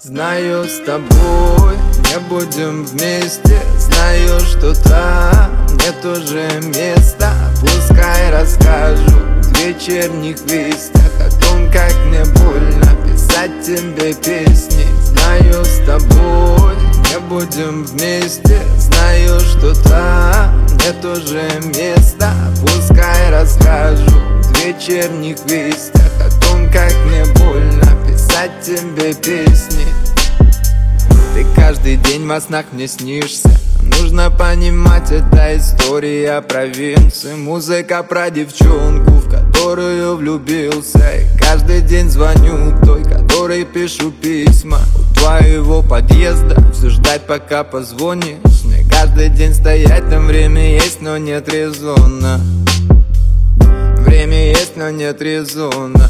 Знаю, с тобой не будем вместе. Знаю, что там нет уже места. Пускай расскажу в вечерних вестях о том, как мне больно писать тебе песни. Знаю, с тобой не будем вместе. Знаю, что там нет уже места. Пускай расскажу в вечерних вестях о том, как мне больно писать тебе песни. Ты каждый день во снах мне снишься. Нужно понимать, это история провинции. Музыка про девчонку, в которую влюбился. И каждый день звоню той, которой пишу письма. У твоего подъезда все ждать, пока позвонишь. Мне каждый день стоять, там время есть, но нет резона. Время есть, но нет резона.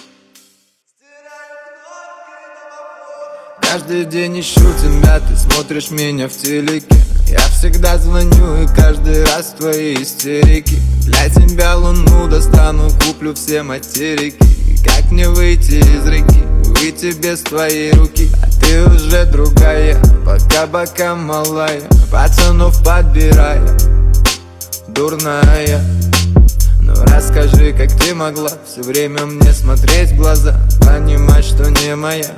Каждый день ищу тебя, ты смотришь меня в телеке. Я всегда звоню и каждый раз твои истерики. Для тебя луну достану, куплю все материки. И как мне выйти из реки, выйти без твоей руки? А ты уже другая, пока бока малая, пацанов подбирая, дурная. Ну расскажи, как ты могла все время мне смотреть в глаза, понимать, что не моя.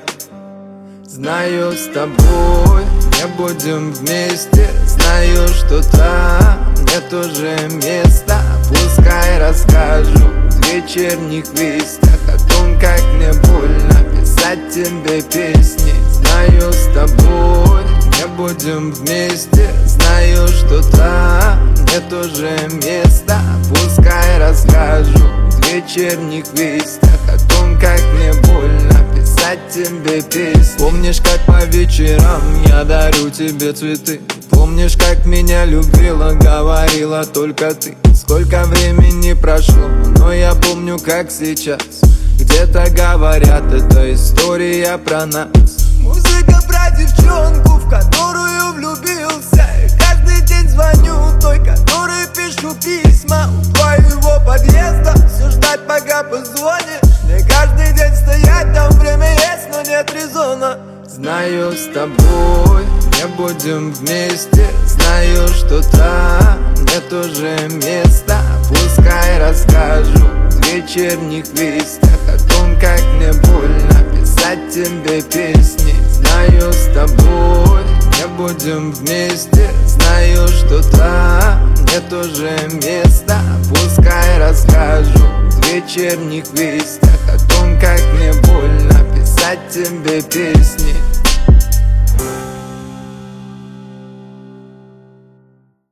Знаю, с тобой не будем вместе. Знаю, что там нет уже места. Пускай расскажу в вечерних вестях о том, как мне больно писать тебе песни. Знаю, с тобой не будем вместе. Знаю, что там нет уже места. Пускай расскажу в вечерних вестях о том, как мне больно писать тебе песни. Помнишь, как по вечерам я дарю тебе цветы? Помнишь, как меня любила, говорила только ты? Сколько времени прошло, но я помню, как сейчас. Где-то говорят, это история про нас. Музыка про девчонку, в которую влюбился. И каждый день звоню той, которой пишу письма. У твоего подъезда все ждать, пока позвонишь. Мне каждый день стоять, там время есть, но нет резона. Знаю, с тобой не будем вместе. Знаю, что там нет уже места. Пускай расскажу в вечерних вестях о том, как мне больно писать тебе песни. Знаю, с тобой не будем вместе. Знаю, что там нет уже места. Пускай расскажу в вечерних вестях о том, как мне больно писать тебе песни.